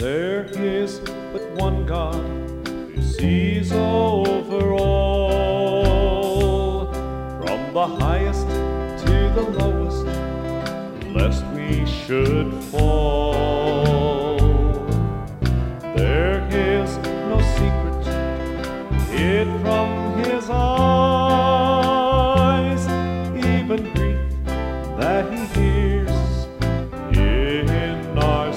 There is but one God who sees over all, from the highest to the lowest, lest we should fall. There is no secret hid from his eyes, even grief that he hears in our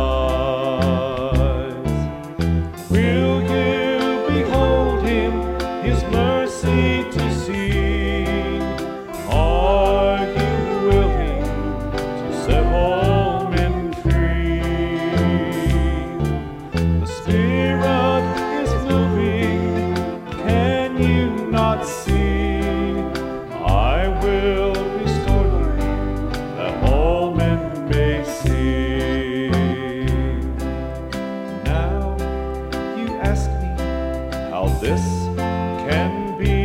sighs. Will you behold him, his mercy to see? Are you willing to set all men free? The Spirit is moving, can you not see? I will restore you, that all men may see. Now you ask me how this can be,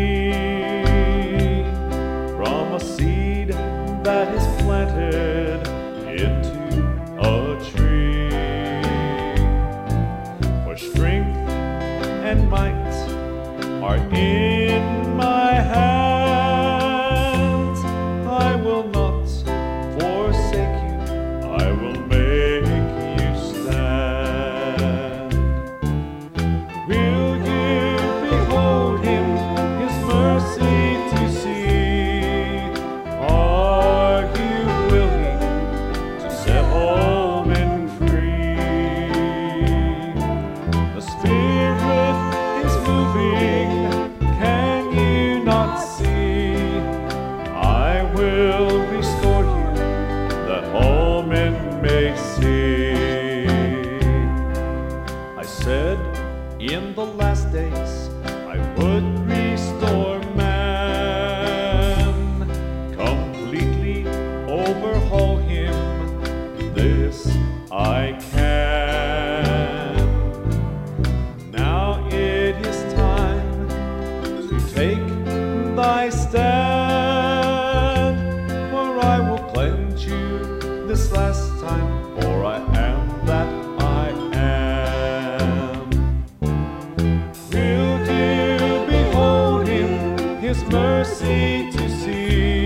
from a seed that is planted into a tree. For strength and might are in my hands. I will not forsake you, I will make you stand. Will you behold him, his mercy to see? Are you willing to set all men free? The Spirit is moving, can you not see? I will restore you, that all men may see. I said in the last days I would restore man, completely overhaul him. This I can. Now it is time to take thy stand, for I will cleanse you this last time, for I am that I am. Will you behold him, his mercy to see?